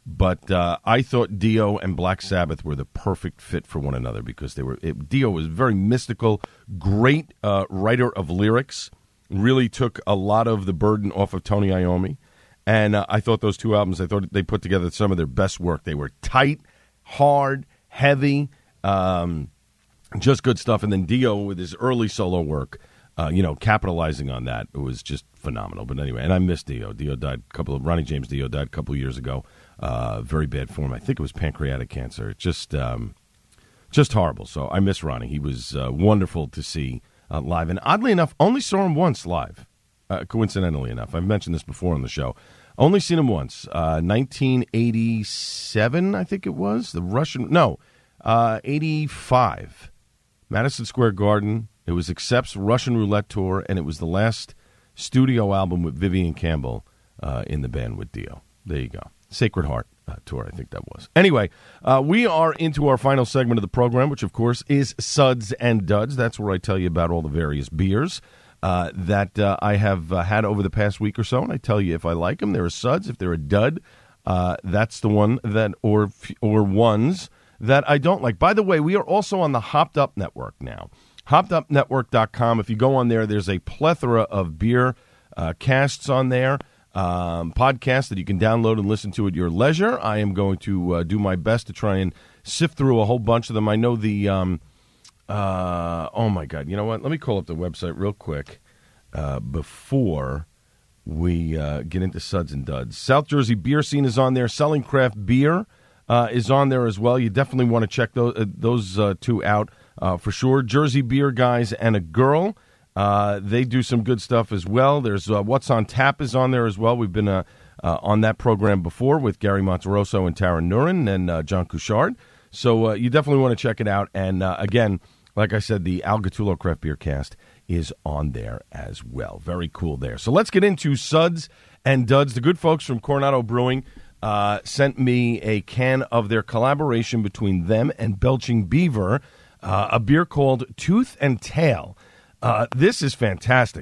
But I thought Dio and Black Sabbath were the perfect fit for one another because Dio was very mystical, great writer of lyrics, really took a lot of the burden off of Tony Iommi. And I thought those two albums, I thought they put together some of their best work. They were tight, hard, heavy, just good stuff. And then Dio with his early solo work, capitalizing on that, it was just phenomenal. But anyway, and I miss Dio. Ronnie James Dio died a couple of years ago. Very bad form. I think it was pancreatic cancer. Just horrible. So I miss Ronnie. He was wonderful to see live. And oddly enough, only saw him once live, coincidentally enough. I've mentioned this before on the show. Only seen him once. 1987, I think it was. 85. Madison Square Garden. It was Accept's Russian Roulette Tour, and it was the last studio album with Vivian Campbell in the band with Dio. There you go. Sacred Heart Tour, I think that was. Anyway, we are into our final segment of the program, which, of course, is Suds and Duds. That's where I tell you about all the various beers that I have had over the past week or so, and I tell you if I like them. They're a Suds. If they're a Dud, that's the one that, or ones that I don't like. By the way, we are also on the Hopped Up Network now. HoppedUpNetwork.com. If you go on there, there's a plethora of beer casts on there, podcasts that you can download and listen to at your leisure. I am going to do my best to try and sift through a whole bunch of them. I know the, oh my God, you know what? Let me call up the website real quick before we get into Suds and Duds. South Jersey Beer Scene is on there. Selling Craft Beer is on there as well. You definitely want to check those two out. For sure. Jersey Beer Guys and a Girl. They do some good stuff as well. There's What's on Tap is on there as well. We've been on that program before with Gary Monterosso and Tara Nurin and John Couchard. So you definitely want to check it out. And again, like I said, the Al Gattullo Craft Beer Cast is on there as well. Very cool there. So let's get into Suds and Duds. The good folks from Coronado Brewing sent me a can of their collaboration between them and Belching Beaver, a beer called Tooth and Tail. This is fantastic.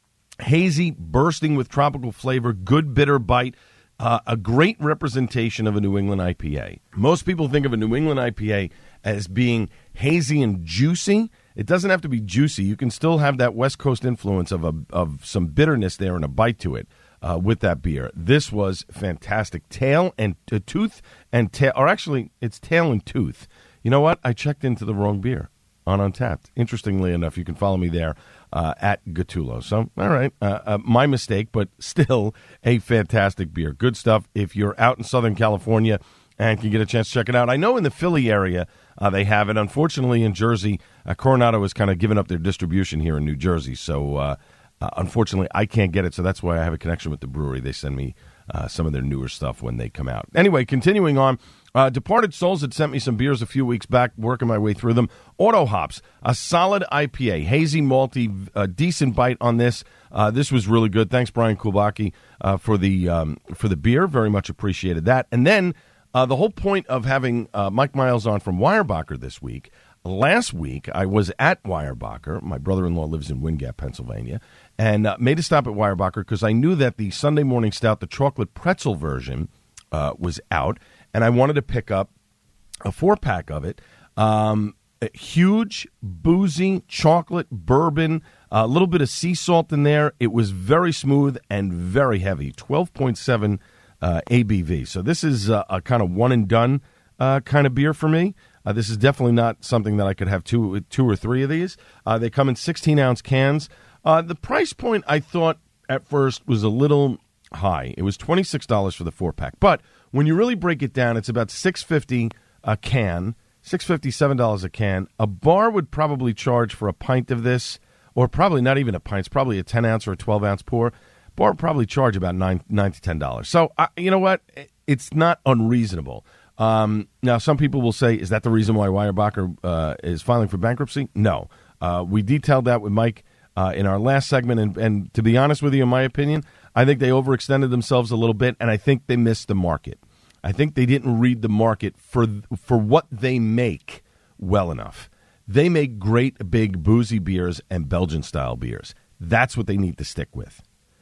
Hazy, bursting with tropical flavor, good bitter bite, a great representation of a New England IPA. Most people think of a New England IPA as being hazy and juicy. It doesn't have to be juicy. You can still have that West Coast influence of some bitterness there and a bite to it with that beer. This was fantastic. Tail and Tooth and Tail, or actually, it's Tail and Tooth. You know what? I checked into the wrong beer on Untapped. Interestingly enough, you can follow me there at Gattullo. So, all right, my mistake, but still a fantastic beer. Good stuff. If you're out in Southern California and can get a chance to check it out. I know in the Philly area they have it. Unfortunately, in Jersey, Coronado has kind of given up their distribution here in New Jersey. So, unfortunately, I can't get it. So that's why I have a connection with the brewery. They send me some of their newer stuff when they come out. Anyway, continuing on. Departed Souls had sent me some beers a few weeks back, working my way through them. Auto Hops, a solid IPA, hazy, malty, decent bite on this. This was really good. Thanks, Brian Kulbaki, for the beer. Very much appreciated that. And then the whole point of having Mike Miles on from Weyerbacher this week. Last week, I was at Weyerbacher. My brother-in-law lives in Wind Gap, Pennsylvania, and made a stop at Weyerbacher because I knew that the Sunday Morning Stout, the chocolate pretzel version, was out. And I wanted to pick up a 4-pack of it. Huge, boozy, chocolate, bourbon, a little bit of sea salt in there. It was very smooth and very heavy, 12.7 ABV. So this is a kind of one-and-done kind of beer for me. This is definitely not something that I could have two or three of these. They come in 16-ounce cans. The price point, I thought, at first was a little high. It was $26 for the 4-pack. But when you really break it down, it's about $6.50 a can, $7 a can. A bar would probably charge for a pint of this, or probably not even a pint. It's probably a 10-ounce or a 12-ounce pour. Bar would probably charge about $9 to $10. So, you know what? It's not unreasonable. Now, some people will say, is that the reason why Weyerbacher is filing for bankruptcy? No. We detailed that with Mike in our last segment, and to be honest with you, in my opinion, I think they overextended themselves a little bit, and I think they missed the market. I think they didn't read the market for what they make well enough. They make great, big, boozy beers and Belgian-style beers. That's what they need to stick with.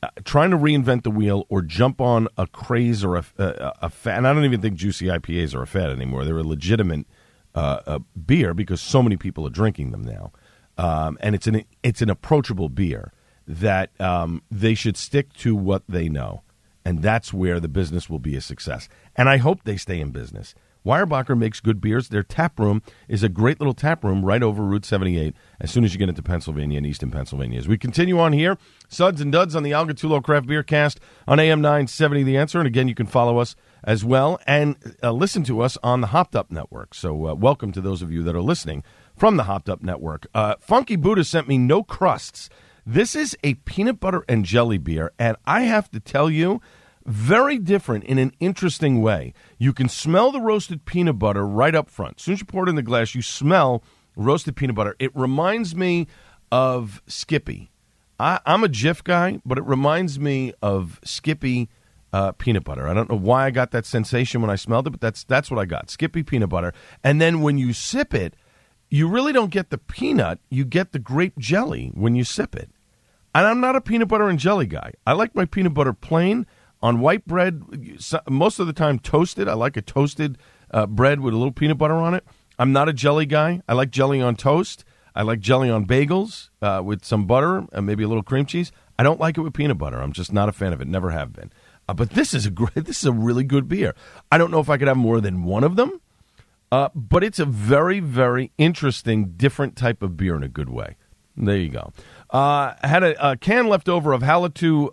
trying to reinvent the wheel or jump on a craze or a fad. And I don't even think juicy IPAs are a fad anymore. They're a legitimate beer because so many people are drinking them now. And it's an approachable beer that they should stick to what they know. And that's where the business will be a success. And I hope they stay in business. Weyerbacher makes good beers. Their tap room is a great little tap room right over Route 78 as soon as you get into Pennsylvania and Eastern Pennsylvania. As we continue on here, Suds and Duds on the Al Gattullo Craft Beer Cast on AM 970 The Answer. And again, you can follow us as well and listen to us on the Hopped Up Network. So welcome to those of you that are listening from the Hopped Up Network. Funky Buddha sent me No Crusts. This is a peanut butter and jelly beer, and I have to tell you, very different in an interesting way. You can smell the roasted peanut butter right up front. As soon as you pour it in the glass, you smell roasted peanut butter. It reminds me of Skippy. I'm a Jif guy, but it reminds me of Skippy peanut butter. I don't know why I got that sensation when I smelled it, but that's what I got, Skippy peanut butter. And then when you sip it, you really don't get the peanut. You get the grape jelly when you sip it. And I'm not a peanut butter and jelly guy. I like my peanut butter plain. On white bread, most of the time toasted. I like a toasted bread with a little peanut butter on it. I'm not a jelly guy. I like jelly on toast. I like jelly on bagels with some butter and maybe a little cream cheese. I don't like it with peanut butter. I'm just not a fan of it. Never have been. But this is a really good beer. I don't know if I could have more than one of them, but it's a very, very interesting, different type of beer in a good way. There you go. Had a can left over of Hallertau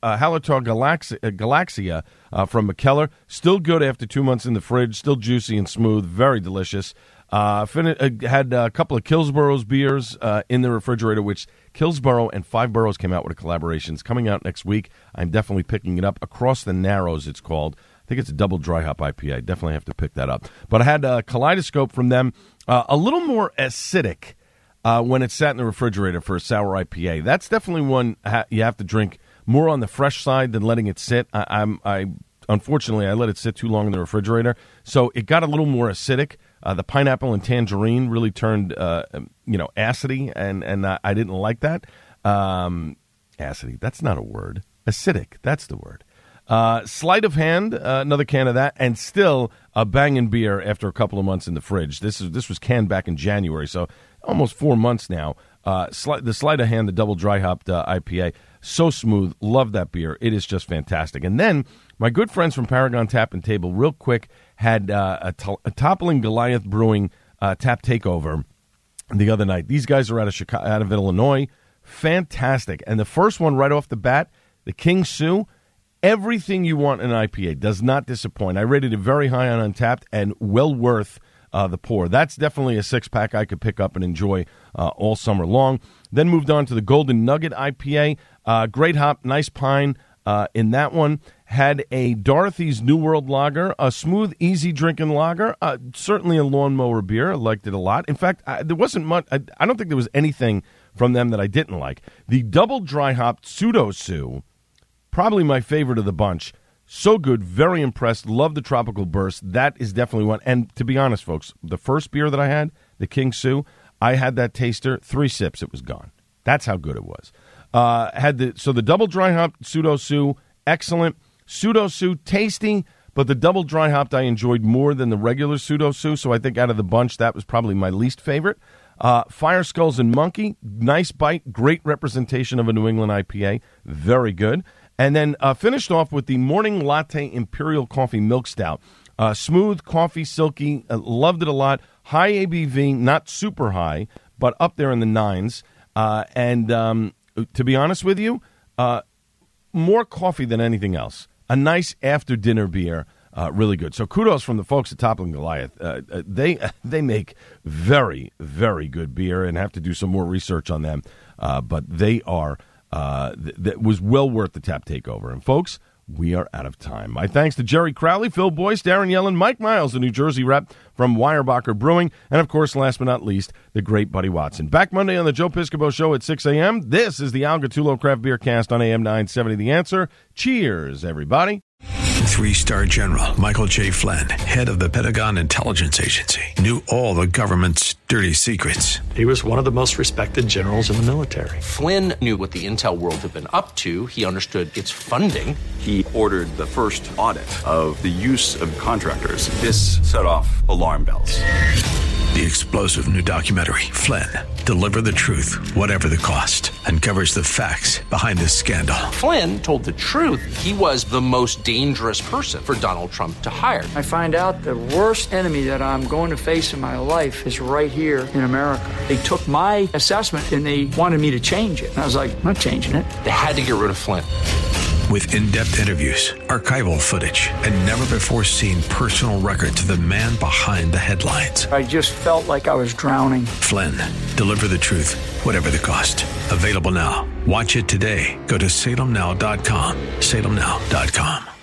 Galaxia from McKellar. Still good after 2 months in the fridge. Still juicy and smooth. Very delicious. Had a couple of Killsboro's beers in the refrigerator, which Killsboro and Five Boroughs came out with a collaboration. It's coming out next week. I'm definitely picking it up. Across the Narrows, it's called. I think it's a double dry hop IPA. Definitely have to pick that up. But I had a Kaleidoscope from them. A little more acidic. When it's sat in the refrigerator for a sour IPA. That's definitely one you have to drink more on the fresh side than letting it sit. Unfortunately, I let it sit too long in the refrigerator, so it got a little more acidic. The pineapple and tangerine really turned, acidy, and I didn't like that. Acidy, that's not a word. Acidic, that's the word. Sleight of hand, another can of that, and still a banging beer after a couple of months in the fridge. This was canned back in January, so almost 4 months now. The Sleight of Hand, the double dry hopped IPA, so smooth. Love that beer. It is just fantastic. And then my good friends from Paragon Tap and Table, real quick, had a Toppling Goliath Brewing tap takeover the other night. These guys are out of Illinois. Fantastic. And the first one right off the bat, the King Sue, everything you want in an IPA, does not disappoint. I rated it very high on Untappd and well worth the pour. That's definitely a six-pack I could pick up and enjoy all summer long. Then moved on to the Golden Nugget IPA. Great hop, nice pine in that one. Had a Dorothy's New World Lager, a smooth, easy-drinking lager. Certainly a lawnmower beer. I liked it a lot. In fact, there wasn't much. I don't think there was anything from them that I didn't like. The double dry hopped Pseudo Sue, probably my favorite of the bunch. So good, very impressed, love the Tropical Burst. That is definitely one. And to be honest, folks, the first beer that I had, the King Sue, I had that taster, 3 sips, it was gone. That's how good it was. The double dry hopped Pseudo Sue, excellent. Pseudo Sue, tasty, but the double dry hopped I enjoyed more than the regular Pseudo Sue, so I think out of the bunch, that was probably my least favorite. Fire Skulls and Monkey, nice bite, great representation of a New England IPA, very good. And then finished off with the Morning Latte Imperial Coffee Milk Stout. Smooth, coffee, silky, loved it a lot. High ABV, not super high, but up there in the 9s. To be honest with you, more coffee than anything else. A nice after-dinner beer, really good. So kudos from the folks at Toppling Goliath. They make very, very good beer and have to do some more research on them. But they are... that was well worth the tap takeover. And, folks, we are out of time. My thanks to Jerry Crowley, Phil Boyce, Darren Yellen, Mike Miles, the New Jersey rep from Weyerbacher Brewing, and, of course, last but not least, the great Buddy Watson. Back Monday on the Joe Piscopo Show at 6 a.m. This is the Al Gattullo Craft Beer Cast on AM 970 The Answer. Cheers, everybody. 3-star General Michael J. Flynn, head of the Pentagon Intelligence Agency, knew all the government's dirty secrets. He was one of the most respected generals in the military. Flynn knew what the intel world had been up to. He understood its funding. He ordered the first audit of the use of contractors. This set off alarm bells. The explosive new documentary, Flynn, Deliver the Truth, Whatever the Cost, uncovers the facts behind this scandal. Flynn told the truth. He was the most dangerous person for Donald Trump to hire. I find out the worst enemy that I'm going to face in my life is right here in America. They took my assessment and they wanted me to change it. And I was like, I'm not changing it. They had to get rid of Flynn. With in-depth interviews, archival footage, and never-before-seen personal records of the man behind the headlines. I just felt like I was drowning. Flynn, Deliver the Truth, Whatever the Cost. Available now. Watch it today. Go to salemnow.com. salemnow.com.